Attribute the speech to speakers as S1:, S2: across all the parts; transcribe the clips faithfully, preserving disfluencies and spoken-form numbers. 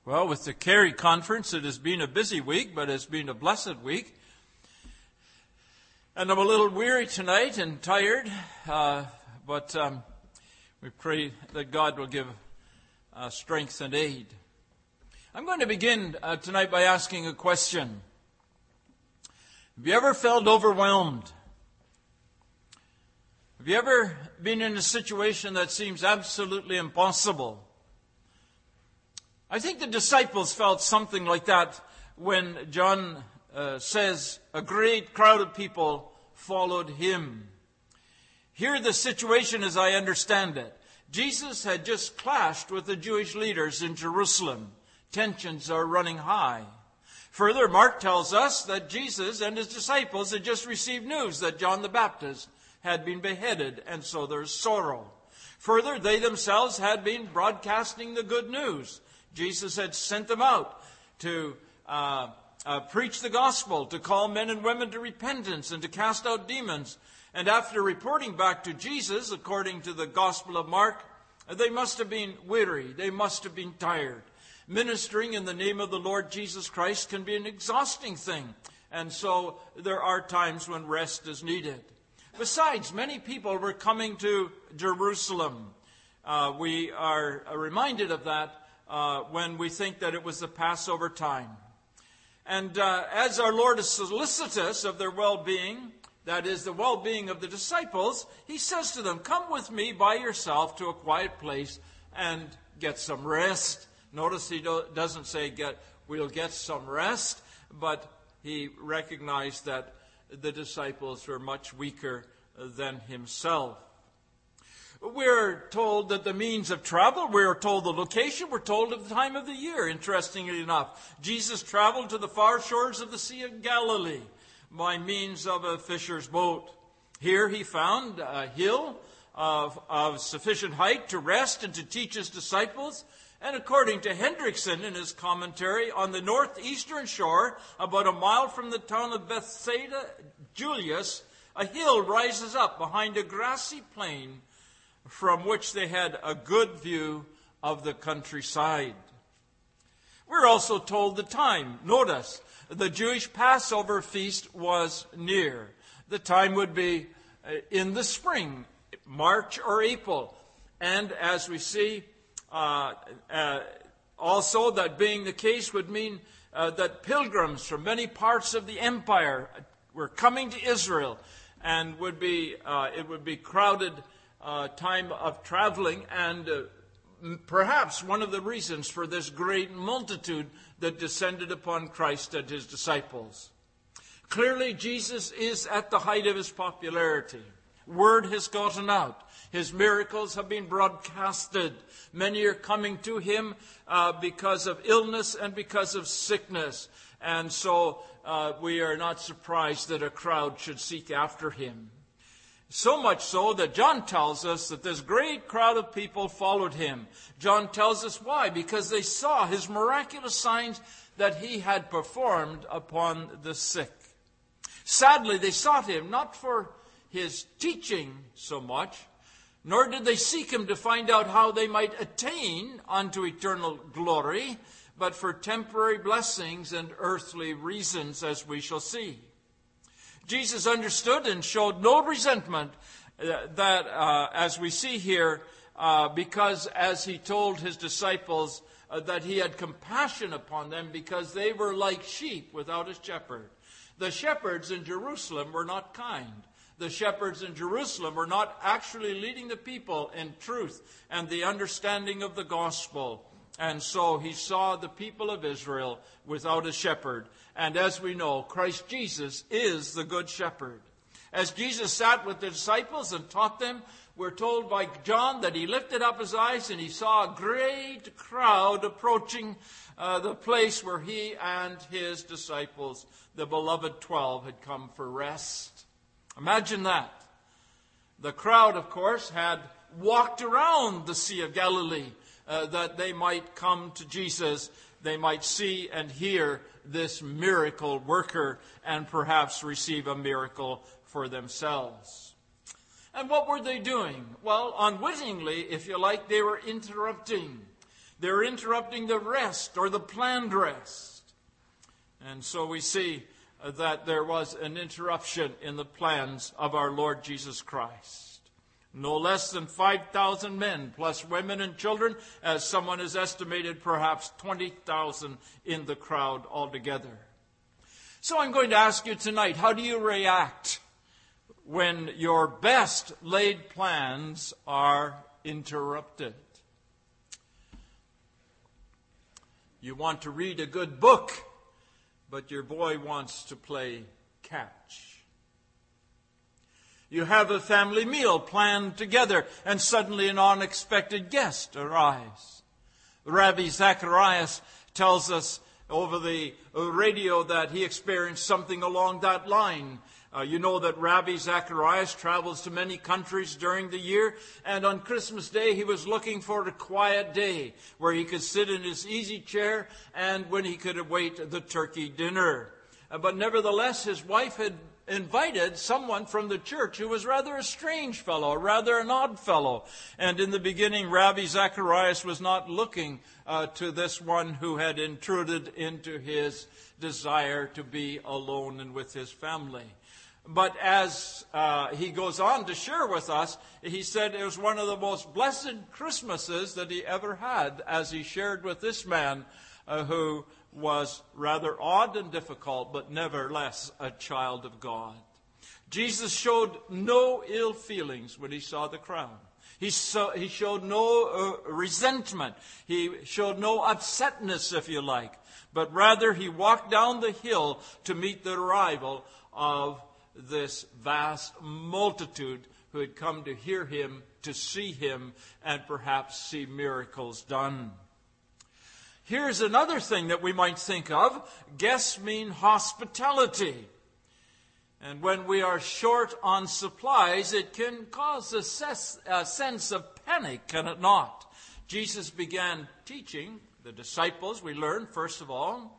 S1: Well, with the Carey Conference, it has been a busy week, but it's been a blessed week. And I'm a little weary tonight and tired, uh, but um, we pray that God will give uh, strength and aid. I'm going to begin uh, tonight by asking a question. Have you ever felt overwhelmed? Have you ever been in a situation that seems absolutely impossible? I think the disciples felt something like that when John uh, says a great crowd of people followed him. Here the situation as I understand it. Jesus had just clashed with the Jewish leaders in Jerusalem. Tensions are running high. Further, Mark tells us that Jesus and his disciples had just received news that John the Baptist had been beheaded, and so there's sorrow. Further, they themselves had been broadcasting the good news. Jesus had sent them out to uh, uh, preach the gospel, to call men and women to repentance, and to cast out demons. And after reporting back to Jesus, according to the Gospel of Mark, they must have been weary. They must have been tired. Ministering in the name of the Lord Jesus Christ can be an exhausting thing. And so there are times when rest is needed. Besides, many people were coming to Jerusalem. Uh, we are reminded of that Uh, when we think that it was the Passover time. And uh, as our Lord is solicitous of their well-being, that is the well-being of the disciples, he says to them, come with me by yourself to a quiet place and get some rest. Notice he do- doesn't say get, we'll get some rest, but he recognized that the disciples were much weaker than himself. We're told that the means of travel, we're told the location, we're told of the time of the year, interestingly enough. Jesus traveled to the far shores of the Sea of Galilee by means of a fisher's boat. Here he found a hill of, of sufficient height to rest and to teach his disciples. And according to Hendrickson in his commentary, on the northeastern shore, about a mile from the town of Bethsaida Julius, a hill rises up behind a grassy plain from which they had a good view of the countryside. We're also told the time. Notice, the Jewish Passover feast was near. The time would be in the spring, March or April. And as we see, uh, uh, also that being the case would mean uh, that pilgrims from many parts of the empire were coming to Israel, and would be uh, it would be crowded Uh, time of traveling, and uh, m- perhaps one of the reasons for this great multitude that descended upon Christ and his disciples. Clearly, Jesus is at the height of his popularity. Word has gotten out. His miracles have been broadcasted. Many are coming to him uh, because of illness and because of sickness. And so uh, we are not surprised that a crowd should seek after him. So much so that John tells us that this great crowd of people followed him. John tells us why. Because they saw his miraculous signs that he had performed upon the sick. Sadly, they sought him not for his teaching so much, nor did they seek him to find out how they might attain unto eternal glory, but for temporary blessings and earthly reasons, as we shall see. Jesus understood and showed no resentment uh, that, uh, as we see here, uh, because as he told his disciples uh, that he had compassion upon them because they were like sheep without a shepherd. The shepherds in Jerusalem were not kind. The shepherds in Jerusalem were not actually leading the people in truth and the understanding of the gospel. And so he saw the people of Israel without a shepherd. And as we know, Christ Jesus is the good shepherd. As Jesus sat with the disciples and taught them, we're told by John that he lifted up his eyes and he saw a great crowd approaching uh, the place where he and his disciples, the beloved twelve, had come for rest. Imagine that. The crowd, of course, had walked around the Sea of Galilee, Uh, that they might come to Jesus, they might see and hear this miracle worker and perhaps receive a miracle for themselves. And what were they doing? Well, unwittingly, if you like, they were interrupting. They're interrupting the rest or the planned rest. And so we see that there was an interruption in the plans of our Lord Jesus Christ. No less than five thousand men, plus women and children, as someone has estimated perhaps twenty thousand in the crowd altogether. So I'm going to ask you tonight, how do you react when your best laid plans are interrupted? You want to read a good book, but your boy wants to play catch. You have a family meal planned together, and suddenly an unexpected guest arrives. Rabbi Zacharias tells us over the radio that he experienced something along that line. Uh, you know that Rabbi Zacharias travels to many countries during the year, and on Christmas Day he was looking for a quiet day where he could sit in his easy chair and when he could await the turkey dinner. Uh, but nevertheless, his wife had invited someone from the church who was rather a strange fellow, rather an odd fellow. And in the beginning, Rabbi Zacharias was not looking uh, to this one who had intruded into his desire to be alone and with his family. But as uh, he goes on to share with us, he said it was one of the most blessed Christmases that he ever had, as he shared with this man uh, who was rather odd and difficult, but nevertheless a child of God. Jesus showed no ill feelings when he saw the crowd. He, saw, he showed no uh, resentment. He showed no upsetness, if you like. But rather, he walked down the hill to meet the arrival of this vast multitude who had come to hear him, to see him, and perhaps see miracles done. Here's another thing that we might think of. Guests mean hospitality. And when we are short on supplies, it can cause a, ses- a sense of panic, can it not? Jesus began teaching the disciples, we learn, first of all.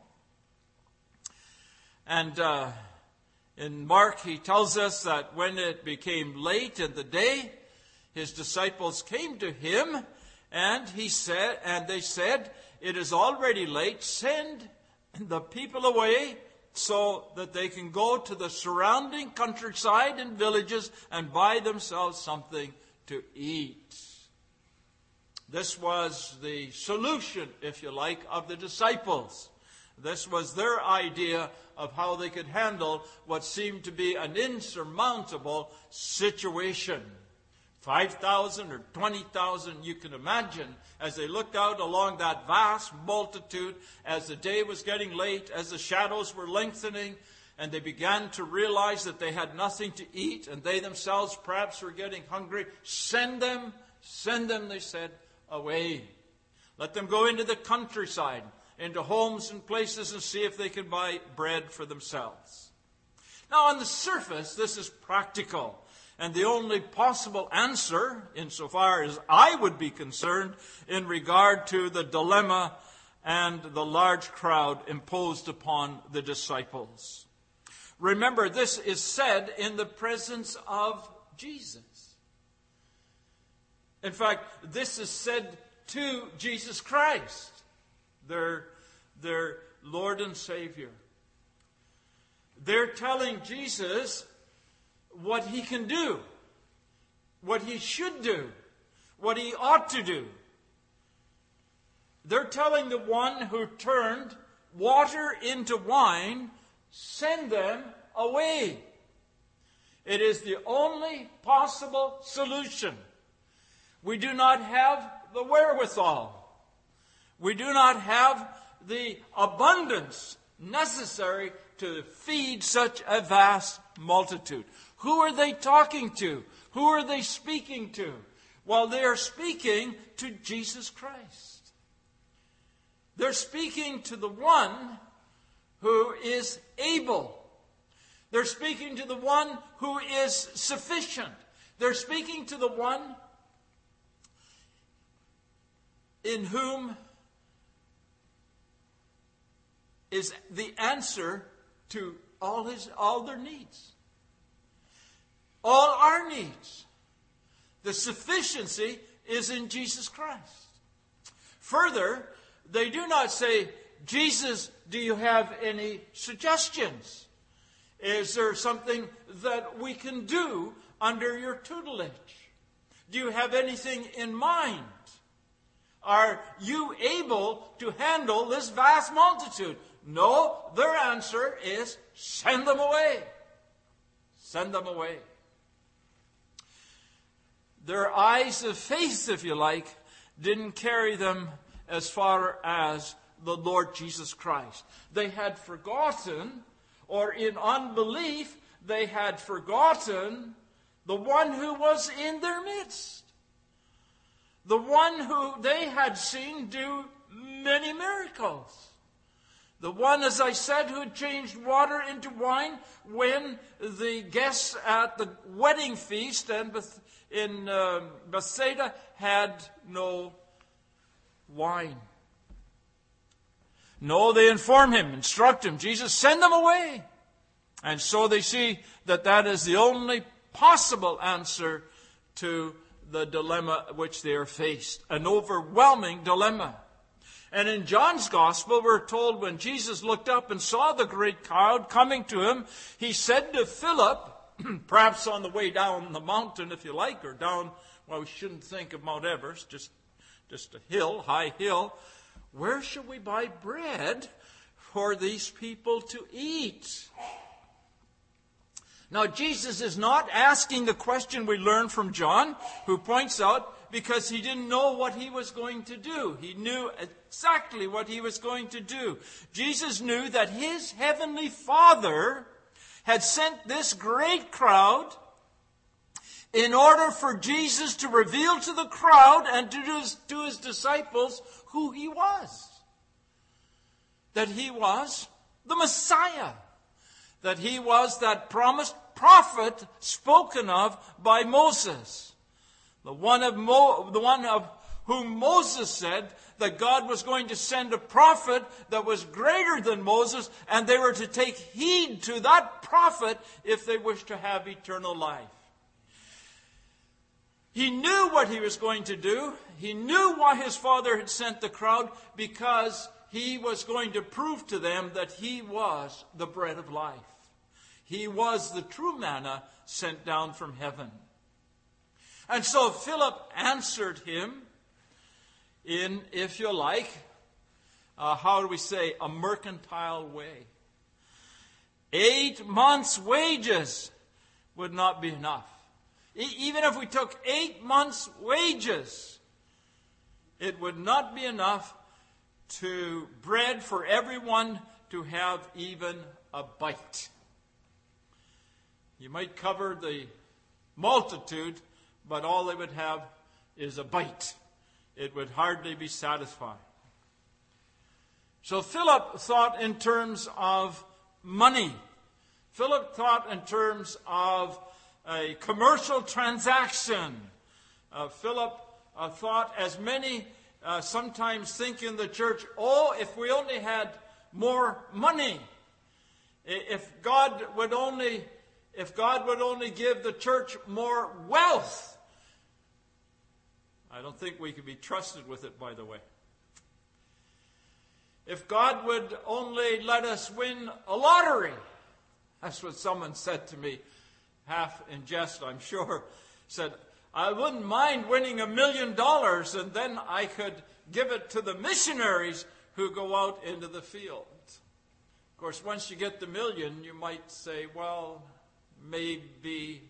S1: And uh, in Mark, he tells us that when it became late in the day, his disciples came to him, and he said, and they said, "It is already late. Send the people away so that they can go to the surrounding countryside and villages and buy themselves something to eat." This was the solution, if you like, of the disciples. This was their idea of how they could handle what seemed to be an insurmountable situation. five thousand or twenty thousand, you can imagine, as they looked out along that vast multitude, as the day was getting late, as the shadows were lengthening, and they began to realize that they had nothing to eat, and they themselves perhaps were getting hungry. Send them, send them, they said, away. Let them go into the countryside, into homes and places, and see if they can buy bread for themselves. Now, on the surface, this is practical. And the only possible answer, insofar as I would be concerned, in regard to the dilemma and the large crowd imposed upon the disciples. Remember, this is said in the presence of Jesus. In fact, this is said to Jesus Christ, their, their Lord and Savior. They're telling Jesus what he can do, what he should do, what he ought to do. They're telling the one who turned water into wine, send them away. It is the only possible solution. We do not have the wherewithal. We do not have the abundance necessary to feed such a vast multitude. Who are they talking to? Who are they speaking to? Well, they are speaking to Jesus Christ. They're speaking to the one who is able. They're speaking to the one who is sufficient. They're speaking to the one in whom is the answer to all his all their needs. All our needs. The sufficiency is in Jesus Christ. Further, they do not say, Jesus, do you have any suggestions? Is there something that we can do under your tutelage? Do you have anything in mind? Are you able to handle this vast multitude? No, their answer is, send them away. Send them away. Their eyes of faith, if you like, didn't carry them as far as the Lord Jesus Christ. They had forgotten, or in unbelief, they had forgotten the one who was in their midst. The one who they had seen do many miracles. The one, as I said, who changed water into wine when the guests at the wedding feast and in uh, Bethsaida had no wine. No, they inform him, instruct him, Jesus, send them away. And so they see that that is the only possible answer to the dilemma which they are faced. An overwhelming dilemma. And in John's Gospel, we're told when Jesus looked up and saw the great crowd coming to him, he said to Philip, perhaps on the way down the mountain, if you like, or down, well, we shouldn't think of Mount Everest, just, just a hill, high hill. Where shall we buy bread for these people to eat? Now, Jesus is not asking the question we learn from John, who points out because he didn't know what he was going to do. He knew exactly what he was going to do. Jesus knew that his heavenly Father had sent this great crowd in order for Jesus to reveal to the crowd and to his, to his disciples who he was. That he was the Messiah. That he was that promised prophet spoken of by Moses. The one of, Mo, the one of whom Moses said that God was going to send a prophet that was greater than Moses, and they were to take heed to that prophet if they wished to have eternal life. He knew what he was going to do. He knew why his Father had sent the crowd, because he was going to prove to them that he was the bread of life. He was the true manna sent down from heaven. And so Philip answered him in, if you like, uh, how do we say, a mercantile way. Eight months' wages would not be enough. E- even if we took eight months' wages, it would not be enough to bread for everyone to have even a bite. You might cover the multitude, but all they would have is a bite. It would hardly be satisfying. So Philip thought in terms of money. Philip thought in terms of a commercial transaction. Uh, Philip uh, thought, as many uh, sometimes think in the church, oh, if we only had more money, if God would only, if God would only give the church more wealth. I don't think we can be trusted with it, by the way. If God would only let us win a lottery. That's what someone said to me, half in jest, I'm sure. Said, I wouldn't mind winning a million dollars, and then I could give it to the missionaries who go out into the field. Of course, once you get the million, you might say, well, maybe,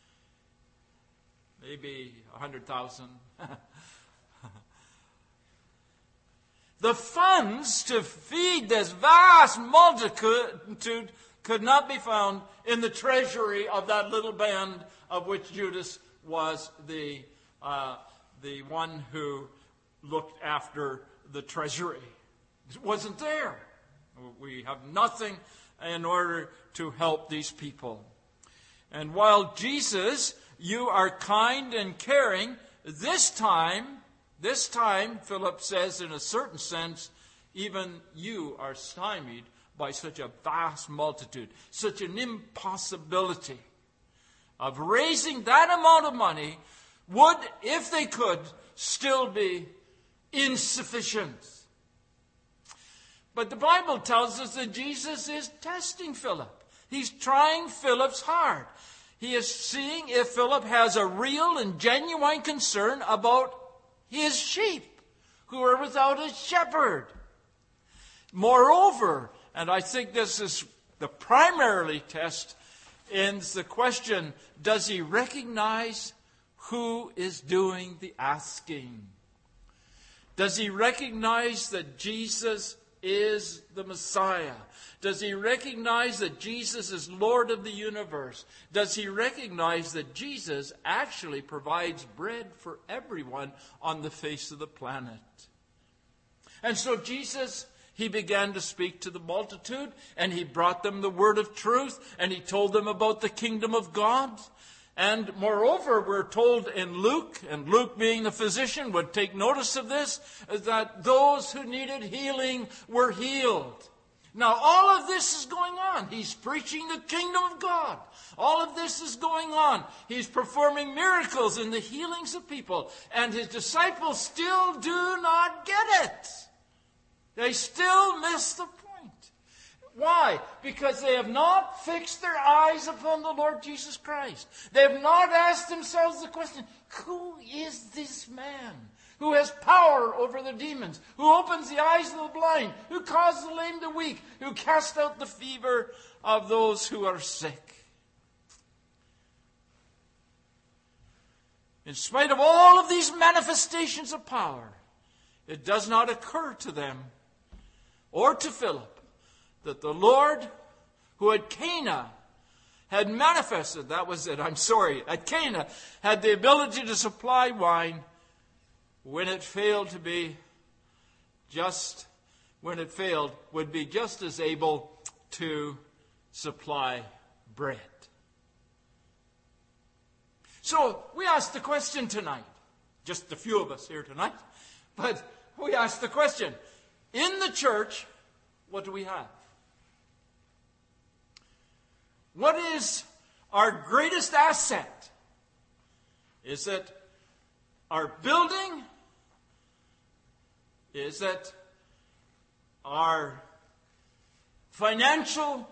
S1: maybe a hundred thousand. The funds to feed this vast multitude could not be found in the treasury of that little band of which Judas was the uh, the one who looked after the treasury. It wasn't there. We have nothing in order to help these people. And while Jesus, you are kind and caring, this time, this time, Philip says in a certain sense, even you are stymied by such a vast multitude, such an impossibility of raising that amount of money would, if they could, still be insufficient. But the Bible tells us that Jesus is testing Philip. He's trying Philip's heart. He is seeing if Philip has a real and genuine concern about his sheep, who are without a shepherd. Moreover, and I think this is the primarily test, is the question, does he recognize who is doing the asking? Does he recognize that Jesus is the Messiah? Does he recognize that Jesus is Lord of the universe? Does he recognize that Jesus actually provides bread for everyone on the face of the planet? And so Jesus, he began to speak to the multitude, and he brought them the word of truth, and he told them about the kingdom of God. And moreover, we're told in Luke, and Luke being the physician would take notice of this, that those who needed healing were healed. Now, all of this is going on. He's preaching the kingdom of God. All of this is going on. He's performing miracles in the healings of people. And his disciples still do not get it. They still miss the point. Why? Because they have not fixed their eyes upon the Lord Jesus Christ. They have not asked themselves the question, who is this man who has power over the demons, who opens the eyes of the blind, who causes the lame to walk, who casts out the fever of those who are sick? In spite of all of these manifestations of power, it does not occur to them or to Philip that the Lord, who at Cana had manifested, that was it, I'm sorry, at Cana had the ability to supply wine when it failed to be just, when it failed, would be just as able to supply bread. So we asked the question tonight, just a few of us here tonight, but we asked the question, in the church, what do we have? What is our greatest asset? Is it our building? Is it our financial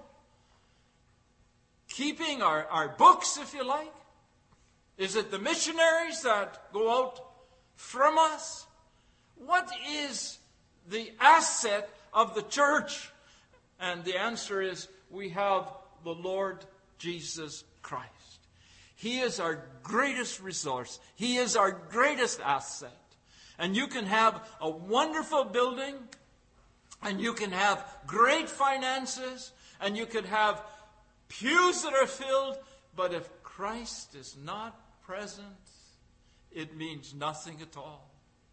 S1: keeping, our, our books, if you like? Is it the missionaries that go out from us? What is the asset of the church? And the answer is, we have the Lord Jesus Christ. He is our greatest resource. He is our greatest asset. And you can have a wonderful building, and you can have great finances, and you can have pews that are filled, but if Christ is not present, it means nothing at all.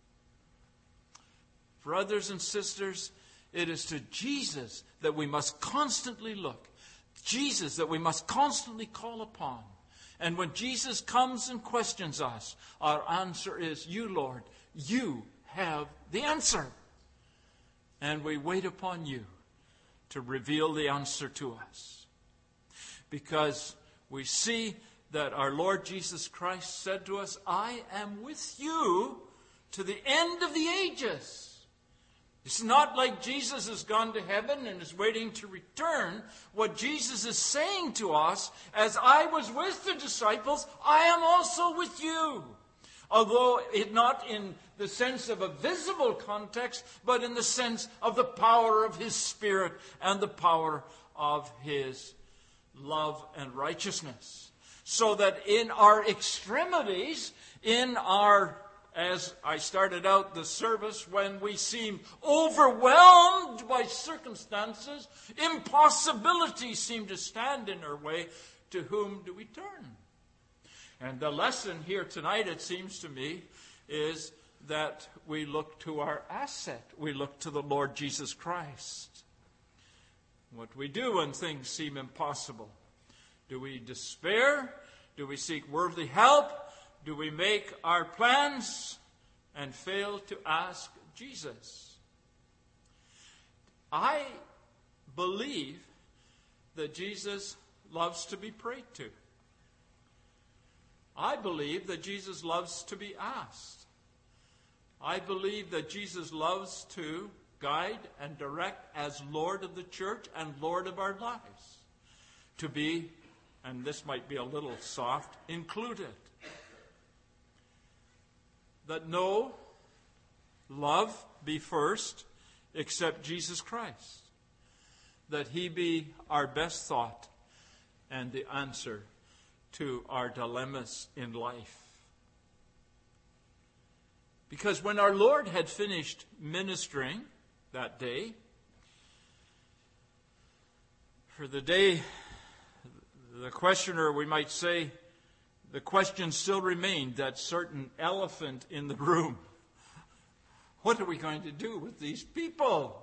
S1: Brothers and sisters, it is to Jesus that we must constantly look. Jesus that we must constantly call upon. And when Jesus comes and questions us, our answer is, you, Lord, you have the answer. And we wait upon you to reveal the answer to us. Because we see that our Lord Jesus Christ said to us, I am with you to the end of the ages. It's not like Jesus has gone to heaven and is waiting to return. What Jesus is saying to us, as I was with the disciples, I am also with you. Although it not in the sense of a visible context, but in the sense of the power of His Spirit and the power of His love and righteousness. So that in our extremities, in our, as I started out the service, when we seem overwhelmed by circumstances, impossibilities seem to stand in our way, to whom do we turn? And the lesson here tonight, it seems to me, is that we look to our asset. We look to the Lord Jesus Christ. What do we do when things seem impossible? Do we despair? Do we seek worldly help? Do we make our plans and fail to ask Jesus? I believe that Jesus loves to be prayed to. I believe that Jesus loves to be asked. I believe that Jesus loves to guide and direct as Lord of the church and Lord of our lives. To be, and this might be a little soft, included. That no love be first except Jesus Christ. That he be our best thought and the answer to our dilemmas in life. Because when our Lord had finished ministering that day, for the day, the questioner, we might say, the question still remained, that certain elephant in the room. What are we going to do with these people?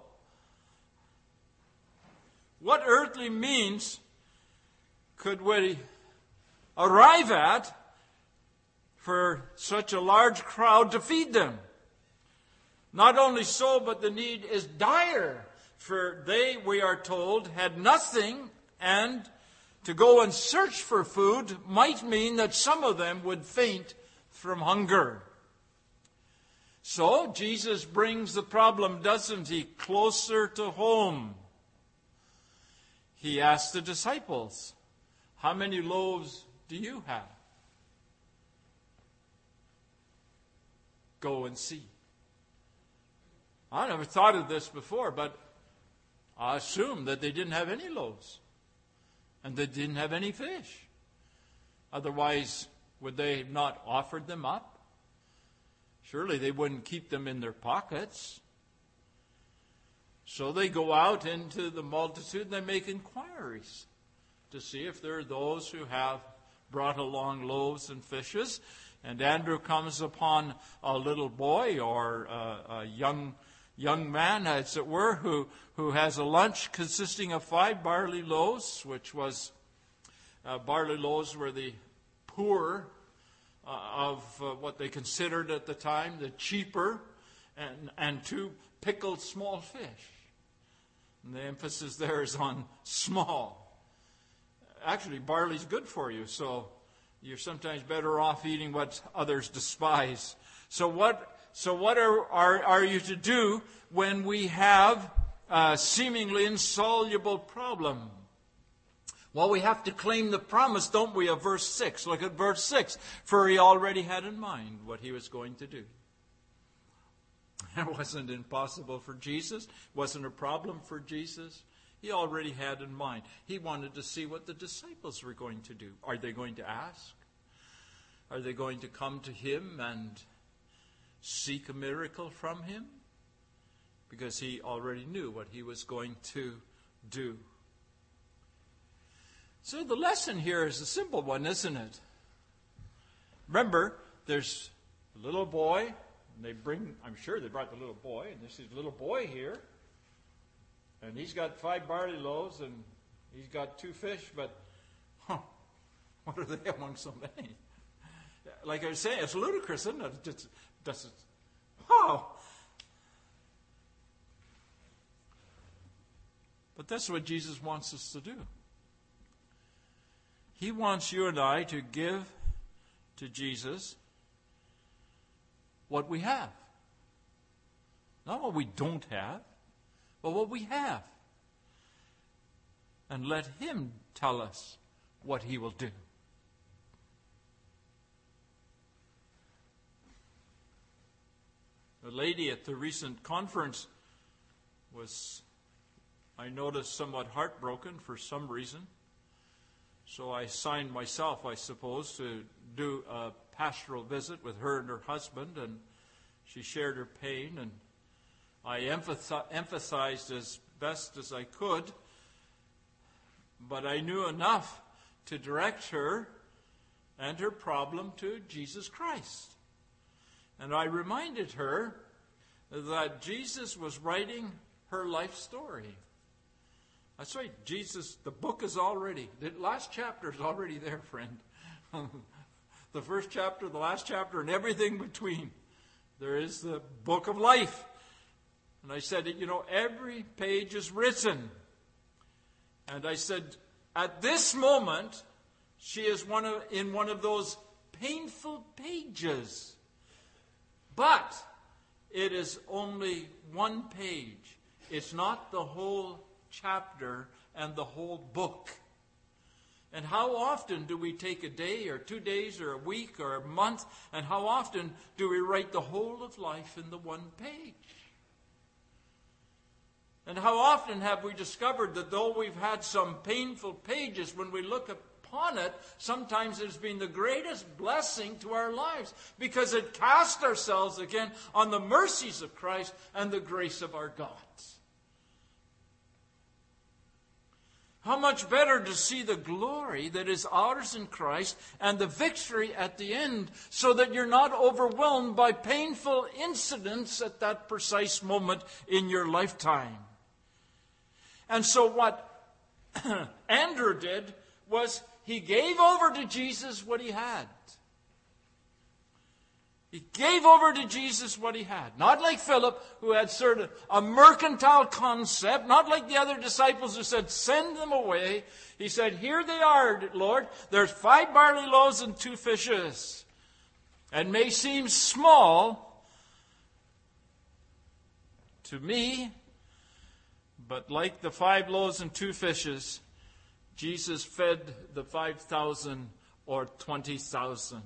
S1: What earthly means could we arrive at for such a large crowd to feed them? Not only so, but the need is dire, for they, we are told, had nothing, and to go and search for food might mean that some of them would faint from hunger. So Jesus brings the problem, doesn't he, closer to home. He asks the disciples, how many loaves do you have? Go and see. I never thought of this before, but I assumed that they didn't have any loaves. And they didn't have any fish. Otherwise, would they have not offered them up? Surely they wouldn't keep them in their pockets. So they go out into the multitude and they make inquiries to see if there are those who have brought along loaves and fishes. And Andrew comes upon a little boy or a, a young young man, as it were, who, who has a lunch consisting of five barley loaves, which was, uh, barley loaves were the poor uh, of uh, what they considered at the time, the cheaper, and, and two pickled small fish. And the emphasis there is on small. Actually, barley's good for you, so you're sometimes better off eating what others despise. So what So what are, are, are you to do when we have a seemingly insoluble problem? Well, we have to claim the promise, don't we, of verse six. Look at verse six. For he already had in mind what he was going to do. It wasn't impossible for Jesus. It wasn't a problem for Jesus. He already had in mind. He wanted to see what the disciples were going to do. Are they going to ask? Are they going to come to him and seek a miracle from him? Because he already knew what he was going to do. So the lesson here is a simple one, isn't it? Remember, there's a little boy, and they bring, I'm sure they brought the little boy, and there's this little boy here, and he's got five barley loaves, and he's got two fish, but, huh, what are they among so many? Like I was saying, it's ludicrous, isn't it? It just doesn't, oh. But that's what Jesus wants us to do. He wants you and I to give to Jesus what we have. Not what we don't have, but what we have. And let him tell us what he will do. A lady at the recent conference was, I noticed, somewhat heartbroken for some reason. So I signed myself, I suppose, to do a pastoral visit with her and her husband, and she shared her pain, and I emphasized as best as I could, but I knew enough to direct her and her problem to Jesus Christ. And I reminded her that Jesus was writing her life story. That's right, Jesus, the book is already, the last chapter is already there, friend. The first chapter, the last chapter, and everything between. There is the book of life. And I said, you know, every page is written. And I said, at this moment, she is one of, in one of those painful pages. But it is only one page. It's not the whole chapter and the whole book. And how often do we take a day or two days or a week or a month, and how often do we write the whole of life in the one page? And how often have we discovered that though we've had some painful pages, when we look upon it, sometimes it's been the greatest blessing to our lives, because it cast ourselves again on the mercies of Christ and the grace of our God. How much better to see the glory that is ours in Christ and the victory at the end, so that you're not overwhelmed by painful incidents at that precise moment in your lifetime. And so what Andrew did was he gave over to Jesus what he had. He gave over to Jesus what he had. Not like Philip, who had sort of a mercantile concept. Not like the other disciples who said, send them away. He said, here they are, Lord. There's five barley loaves and two fishes. And may seem small to me, but like the five loaves and two fishes, Jesus fed the five thousand or twenty thousand.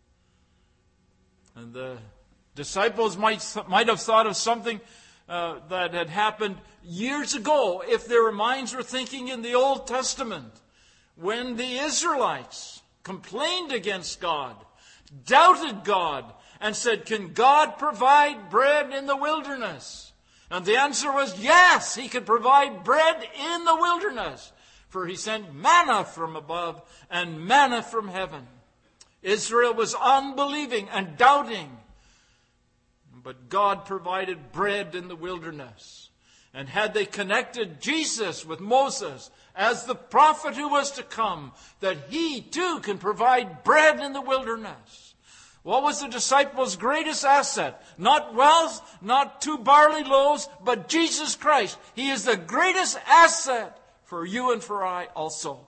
S1: And the disciples might, might have thought of something uh, that had happened years ago, if their minds were thinking in the Old Testament, when the Israelites complained against God, doubted God, and said, can God provide bread in the wilderness? And the answer was yes, he could provide bread in the wilderness, for he sent manna from above and manna from heaven. Israel was unbelieving and doubting, but God provided bread in the wilderness. And had they connected Jesus with Moses as the prophet who was to come, that he too can provide bread in the wilderness. What was the disciples' greatest asset? Not wealth, not two barley loaves, but Jesus Christ. He is the greatest asset for you and for I also.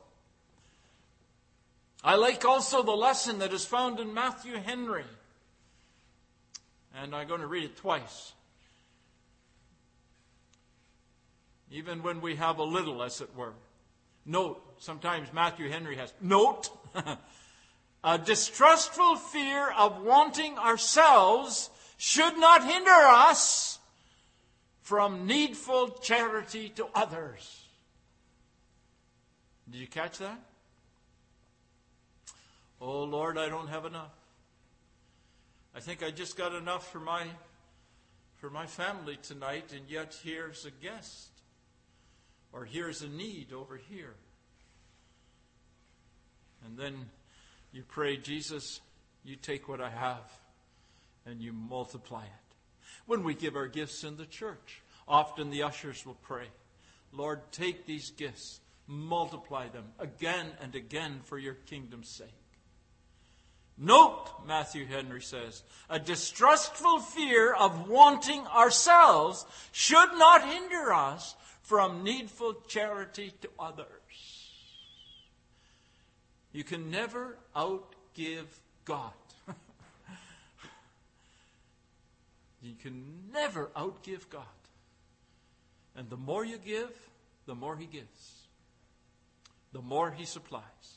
S1: I like also the lesson that is found in Matthew Henry. And I'm going to read it twice. Even when we have a little, as it were. Note, sometimes Matthew Henry has, note, a distrustful fear of wanting ourselves should not hinder us from needful charity to others. Did you catch that? Oh, Lord, I don't have enough. I think I just got enough for my for my family tonight, and yet here's a guest. Or here's a need over here. And then you pray, Jesus, you take what I have and you multiply it. When we give our gifts in the church, often the ushers will pray, Lord, take these gifts, multiply them again and again for your kingdom's sake. Note, Matthew Henry says, a distrustful fear of wanting ourselves should not hinder us from needful charity to others. You can never outgive God. You can never outgive God. And the more you give, the more he gives. The more he supplies.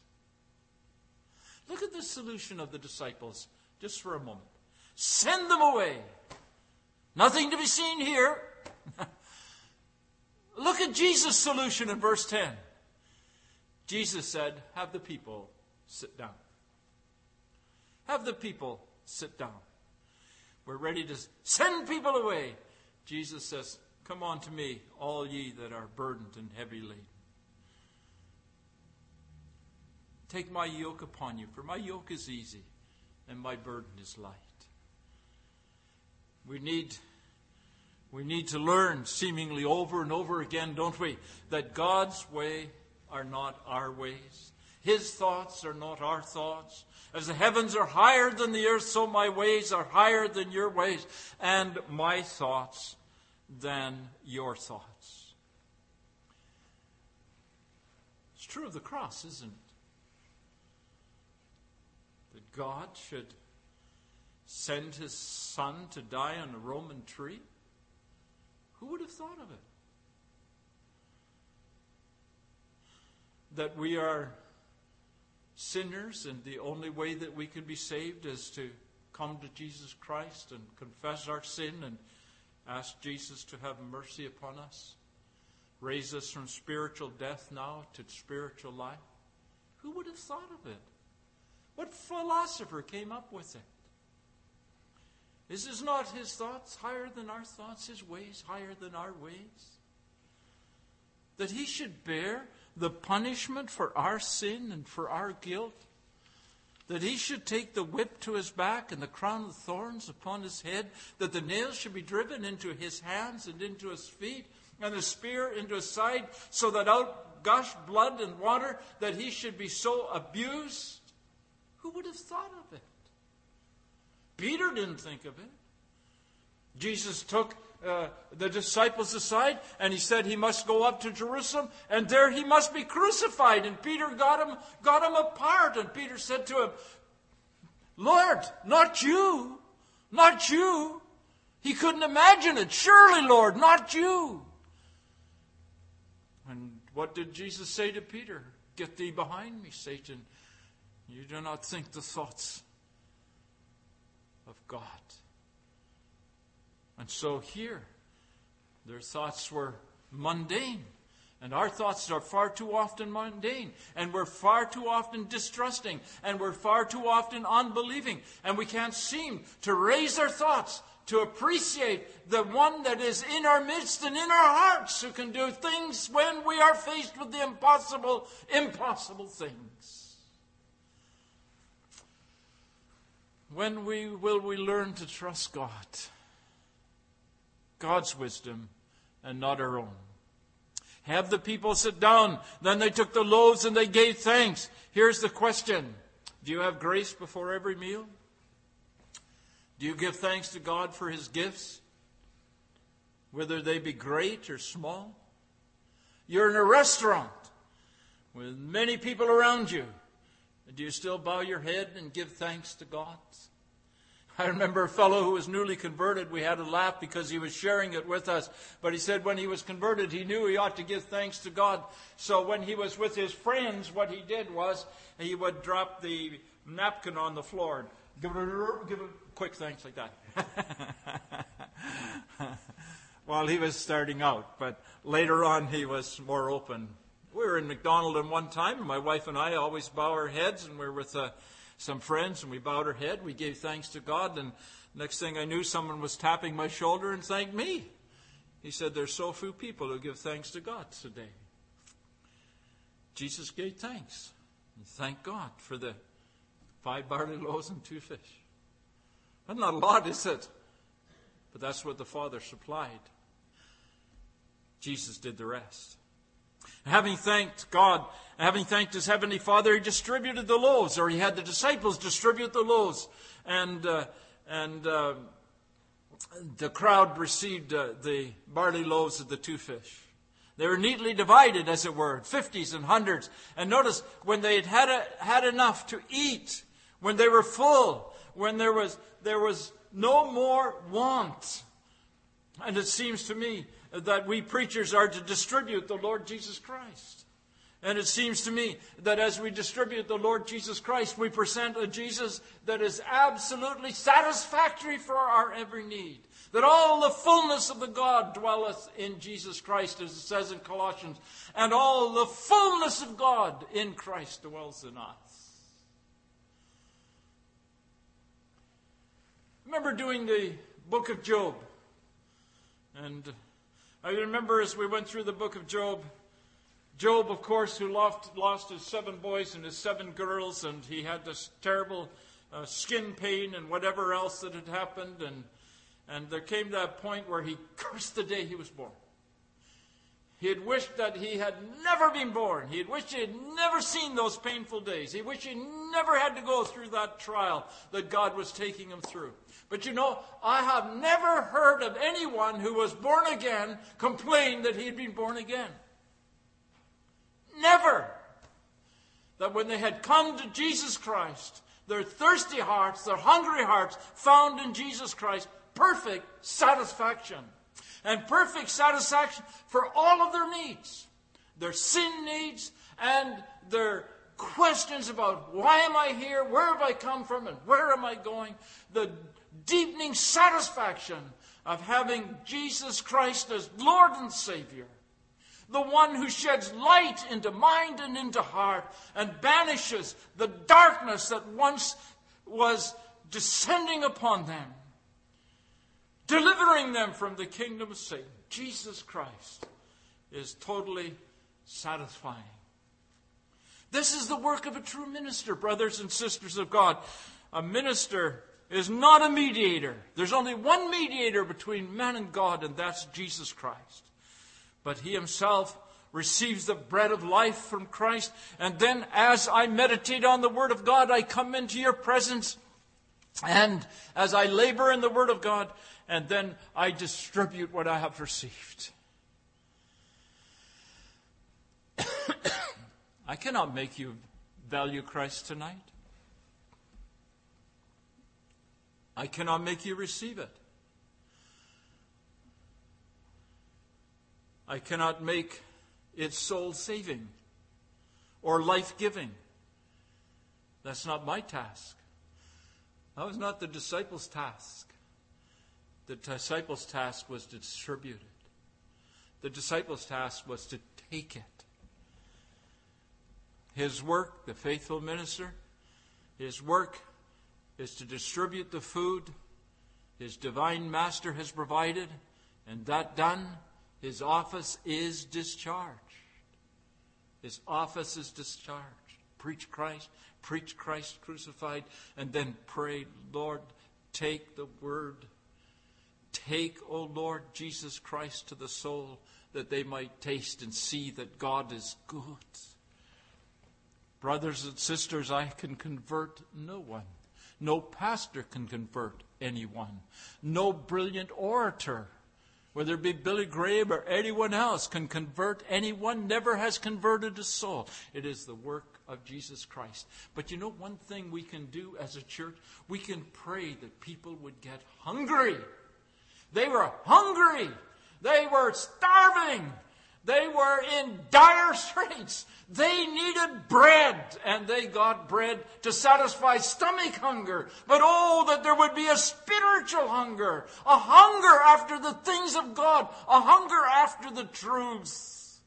S1: Look at the solution of the disciples just for a moment. Send them away. Nothing to be seen here. Look at Jesus' solution in verse ten. Jesus said, have the people sit down. Have the people sit down. We're ready to send people away. Jesus says, come on to me, all ye that are burdened and heavy laden. Take my yoke upon you, for my yoke is easy and my burden is light. We need, we need to learn seemingly over and over again, don't we, that God's way are not our ways. His thoughts are not our thoughts. As the heavens are higher than the earth, so my ways are higher than your ways, and my thoughts than your thoughts. It's true of the cross, isn't it? That God should send his son to die on a Roman tree? Who would have thought of it? That we are sinners and the only way that we can be saved is to come to Jesus Christ and confess our sin and ask Jesus to have mercy upon us. Raise us from spiritual death now to spiritual life. Who would have thought of it? What philosopher came up with it? Is his not his thoughts higher than our thoughts, his ways higher than our ways? That he should bear the punishment for our sin and for our guilt? That he should take the whip to his back and the crown of thorns upon his head? That the nails should be driven into his hands and into his feet, and the spear into his side, so that out gushed blood and water? That he should be so abused? Who would have thought of it? Peter didn't think of it. Jesus took uh, the disciples aside and he said he must go up to Jerusalem and there he must be crucified. And Peter got him, got him apart. And Peter said to him, Lord, not you, not you. He couldn't imagine it. Surely, Lord, not you. And what did Jesus say to Peter? Get thee behind me, Satan. You do not think the thoughts of God. And so here, their thoughts were mundane. And our thoughts are far too often mundane. And we're far too often distrusting. And we're far too often unbelieving. And we can't seem to raise our thoughts to appreciate the one that is in our midst and in our hearts, who can do things when we are faced with the impossible, impossible things. When we will we learn to trust God? God's wisdom and not our own. Have the people sit down. Then they took the loaves and they gave thanks. Here's the question. Do you have grace before every meal? Do you give thanks to God for his gifts, whether they be great or small? You're in a restaurant with many people around you. Do you still bow your head and give thanks to God? I remember a fellow who was newly converted. We had a laugh because he was sharing it with us. But he said when he was converted, he knew he ought to give thanks to God. So when he was with his friends, what he did was he would drop the napkin on the floor and give it a, give it a quick thanks like that. While he was starting out. But later on, he was more open. We were in McDonald's one time, and my wife and I always bow our heads, and we were with uh, some friends, and we bowed our head. We gave thanks to God, and next thing I knew, someone was tapping my shoulder and thanked me. He said, there's so few people who give thanks to God today. Jesus gave thanks. And thank God for the five barley loaves and two fish. That's not a lot, is it? But that's what the Father supplied. Jesus did the rest. Having thanked God, having thanked his heavenly Father, he distributed the loaves, or he had the disciples distribute the loaves. And uh, and uh, the crowd received uh, the barley loaves of the two fish. They were neatly divided, as it were, fifties and hundreds. And notice, when they had had, a, had enough to eat, when they were full, when there was there was no more want. And it seems to me that we preachers are to distribute the Lord Jesus Christ. And it seems to me that as we distribute the Lord Jesus Christ, we present a Jesus that is absolutely satisfactory for our every need. That all the fullness of the God dwelleth in Jesus Christ, as it says in Colossians. And all the fullness of God in Christ dwells in us. I remember doing the book of Job. And I remember as we went through the book of Job, Job, of course, who lost, lost his seven boys and his seven girls, and he had this terrible uh, skin pain and whatever else that had happened. And, and there came to a point where he cursed the day he was born. He had wished that he had never been born. He had wished he had never seen those painful days. He wished he never had to go through that trial that God was taking him through. But you know, I have never heard of anyone who was born again complain that he had been born again. Never. That when they had come to Jesus Christ, their thirsty hearts, their hungry hearts, found in Jesus Christ perfect satisfaction. And perfect satisfaction for all of their needs. Their sin needs and their questions about why am I here, where have I come from, and where am I going. The deepening satisfaction of having Jesus Christ as Lord and Savior. The one who sheds light into mind and into heart and banishes the darkness that once was descending upon them, delivering them from the kingdom of Satan. Jesus Christ is totally satisfying. This is the work of a true minister, brothers and sisters of God. A minister is not a mediator. There's only one mediator between man and God, and that's Jesus Christ. But he himself receives the bread of life from Christ. And then as I meditate on the Word of God, I come into your presence. And as I labor in the Word of God, and then I distribute what I have received. I cannot make you value Christ tonight. I cannot make you receive it. I cannot make it soul-saving or life-giving. That's not my task. That was not the disciples' task. The disciples' task was to distribute it. The disciples' task was to take it. His work, the faithful minister, his work is to distribute the food his divine master has provided, and that done, his office is discharged. His office is discharged. Preach Christ, preach Christ crucified, and then pray, Lord, take the word. Take, O Lord, Jesus Christ to the soul, that they might taste and see that God is good. Brothers and sisters, I can convert no one. No pastor can convert anyone. No brilliant orator, whether it be Billy Graham or anyone else, can convert anyone, never has converted a soul. It is the work of Jesus Christ. But you know one thing we can do as a church? We can pray that people would get hungry. They were hungry. They were starving. They were in dire straits. They needed bread, and they got bread to satisfy stomach hunger. But oh, that there would be a spiritual hunger, a hunger after the things of God, a hunger after the truths.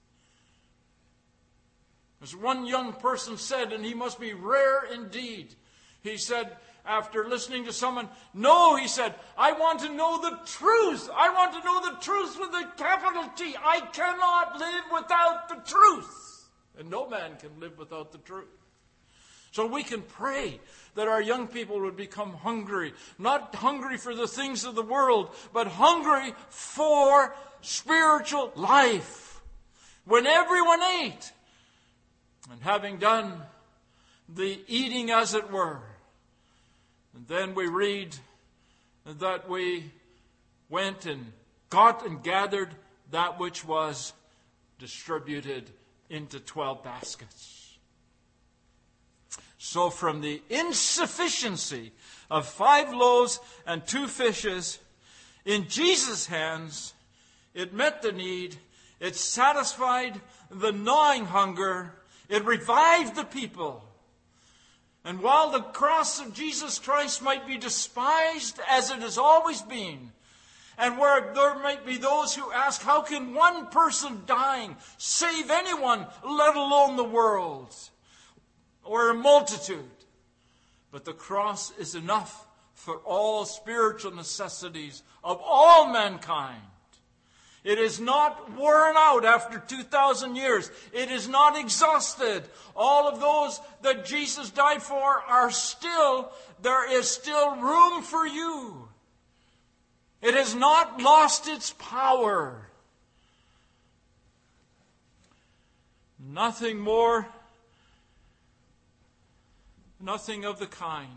S1: As one young person said, and he must be rare indeed, he said, after listening to someone, no, he said, I want to know the truth. I want to know the truth with a capital T. I cannot live without the truth. And no man can live without the truth. So we can pray that our young people would become hungry. Not hungry for the things of the world, but hungry for spiritual life. When everyone ate, and having done the eating as it were, and then we read that we went and got and gathered that which was distributed into twelve baskets. So from the insufficiency of five loaves and two fishes in Jesus' hands, it met the need, it satisfied the gnawing hunger, it revived the people. And while the cross of Jesus Christ might be despised as it has always been, and where there might be those who ask, how can one person dying save anyone, let alone the world, or a multitude? But the cross is enough for all spiritual necessities of all mankind. It is not worn out after two thousand years. It is not exhausted. All of those that Jesus died for are still, there is still room for you. It has not lost its power. Nothing more, nothing of the kind.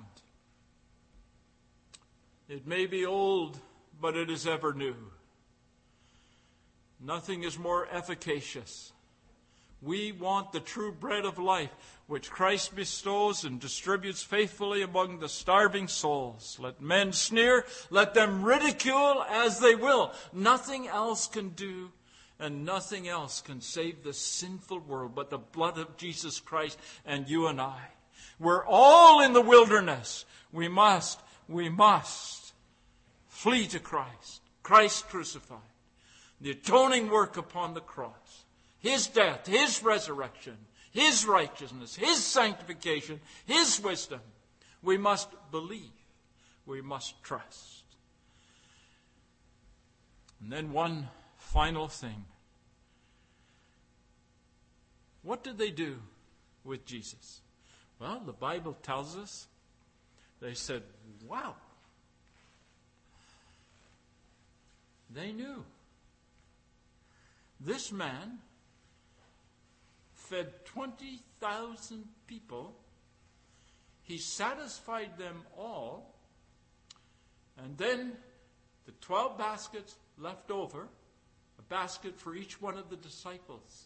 S1: It may be old, but it is ever new. Nothing is more efficacious, We want the true bread of life, which Christ bestows and distributes faithfully among the starving souls. Let men sneer, let them ridicule as they will. Nothing else can do, and nothing else can save the sinful world but the blood of Jesus Christ and you and I. We're all in the wilderness. We must, we must flee to Christ. Christ crucified. The atoning work upon the cross. His death, His resurrection, His righteousness, His sanctification, His wisdom. We must believe. We must trust. And then one final thing. What did they do with Jesus? Well, the Bible tells us they said, wow. They knew. This man fed twenty thousand people. He satisfied them all. And then the twelve baskets left over, a basket for each one of the disciples.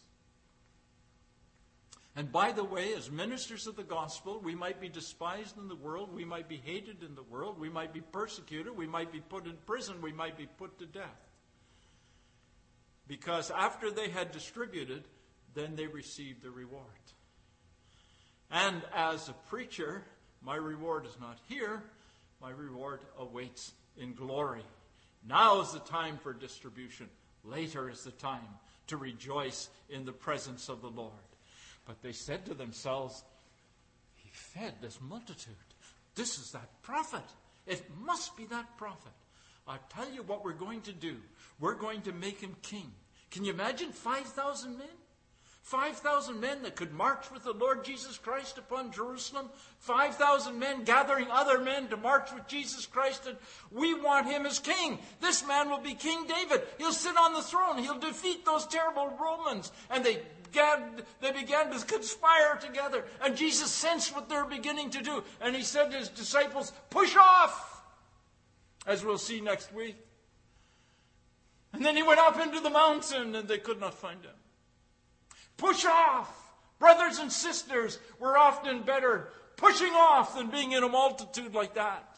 S1: And by the way, as ministers of the gospel, we might be despised in the world, we might be hated in the world, we might be persecuted, we might be put in prison, we might be put to death. Because after they had distributed, then they received the reward. And as a preacher, my reward is not here, my reward awaits in glory. Now is the time for distribution. Later is the time to rejoice in the presence of the Lord. But they said to themselves, he fed this multitude. This is that prophet. It must be that prophet. I'll tell you what we're going to do. We're going to make him king. Can you imagine five thousand men? five thousand men that could march with the Lord Jesus Christ upon Jerusalem. five thousand men gathering other men to march with Jesus Christ. And we want him as king. This man will be King David. He'll sit on the throne. He'll defeat those terrible Romans. And they began, they began to conspire together. And Jesus sensed what they were beginning to do. And he said to his disciples, push off! As we'll see next week. And then he went up into the mountain and they could not find him. Push off! Brothers and sisters, we're often better pushing off than being in a multitude like that.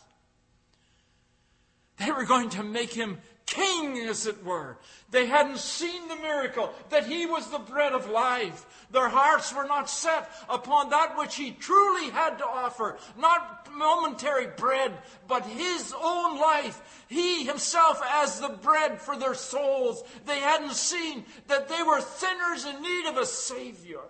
S1: They were going to make him king, as it were. They hadn't seen the miracle, that he was the bread of life. Their hearts were not set upon that which he truly had to offer. Not momentary bread, but his own life. He himself as the bread for their souls. They hadn't seen that they were sinners in need of a Savior.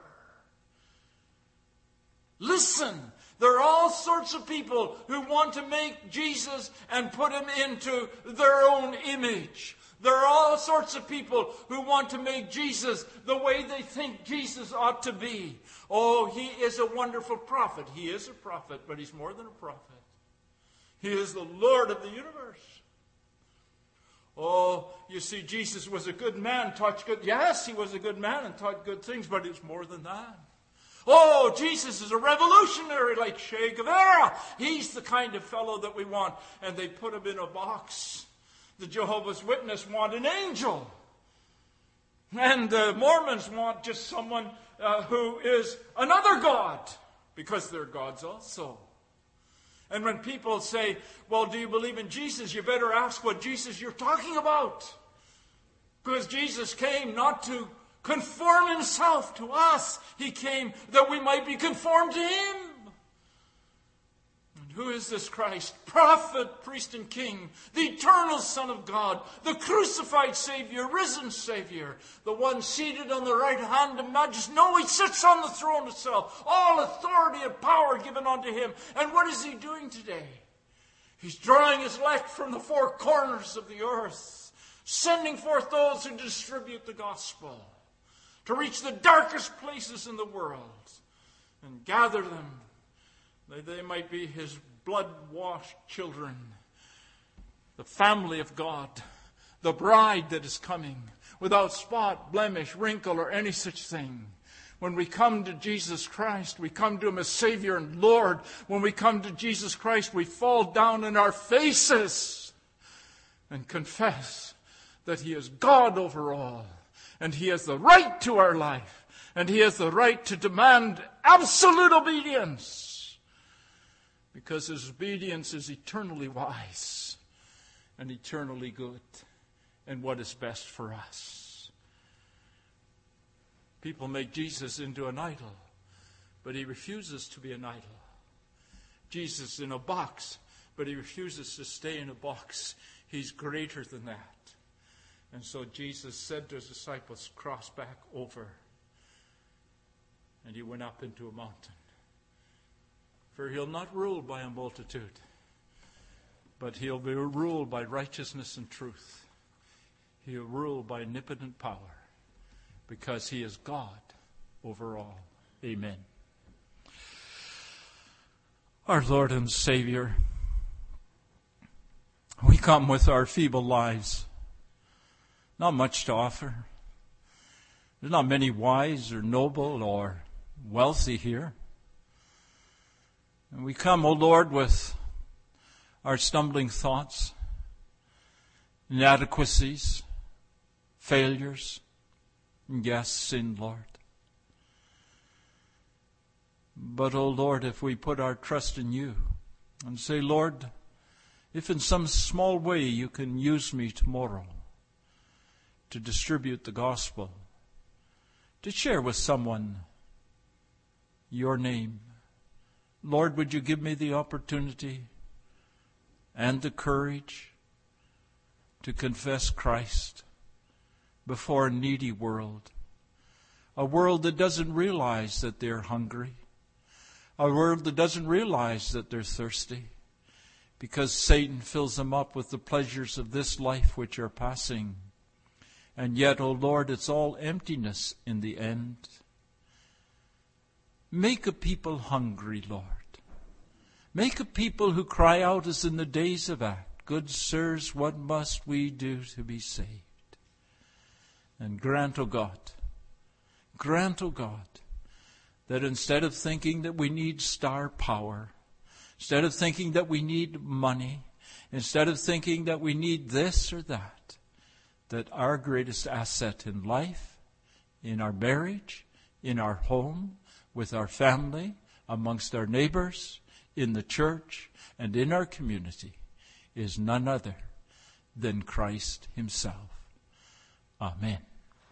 S1: Listen. There are all sorts of people who want to make Jesus and put him into their own image. There are all sorts of people who want to make Jesus the way they think Jesus ought to be. Oh, he is a wonderful prophet. He is a prophet, but he's more than a prophet. He is the Lord of the universe. Oh, you see, Jesus was a good man, taught good. Yes, he was a good man and taught good things, but it's more than that. Oh, Jesus is a revolutionary like Che Guevara. He's the kind of fellow that we want. And they put him in a box. The Jehovah's Witnesses want an angel. And the Mormons want just someone uh, who is another God. Because they're gods also. And when people say, well, do you believe in Jesus? You better ask what Jesus you're talking about. Because Jesus came not to conform himself to us. He came that we might be conformed to him. And who is this Christ? Prophet, priest, and king. The eternal Son of God. The crucified Savior, risen Savior. The one seated on the right hand of majesty. No, he sits on the throne itself. All authority and power given unto him. And what is he doing today? He's drawing his elect from the four corners of the earth. Sending forth those who distribute the gospel. To reach the darkest places in the world and gather them that they might be his blood-washed children, the family of God, the bride that is coming, without spot, blemish, wrinkle, or any such thing. When we come to Jesus Christ, we come to him as Savior and Lord. When we come to Jesus Christ, we fall down on our faces and confess that he is God over all. And he has the right to our life. And he has the right to demand absolute obedience, because his obedience is eternally wise and eternally good and what is best for us. People make Jesus into an idol, but he refuses to be an idol. Jesus in a box, but he refuses to stay in a box. He's greater than that. And so Jesus said to his disciples, cross back over. And he went up into a mountain. For he'll not rule by a multitude, but he'll be ruled by righteousness and truth. He'll rule by omnipotent power, because he is God over all. Amen. Our Lord and Savior, we come with our feeble lives, not much to offer. There's not many wise or noble or wealthy here. And we come, O Lord, with our stumbling thoughts, inadequacies, failures, and yes, sin, Lord. But, O Lord, if we put our trust in you and say, Lord, if in some small way you can use me tomorrow to distribute the gospel, to share with someone your name, Lord, would you give me the opportunity and the courage to confess Christ before a needy world, a world that doesn't realize that they're hungry, a world that doesn't realize that they're thirsty, because Satan fills them up with the pleasures of this life which are passing. And yet, O Lord, it's all emptiness in the end. Make a people hungry, Lord. Make a people who cry out as in the days of Acts, good sirs, what must we do to be saved? And grant, O God, grant, O God, that instead of thinking that we need star power, instead of thinking that we need money, instead of thinking that we need this or that, that our greatest asset in life, in our marriage, in our home, with our family, amongst our neighbors, in the church, and in our community, is none other than Christ himself. Amen.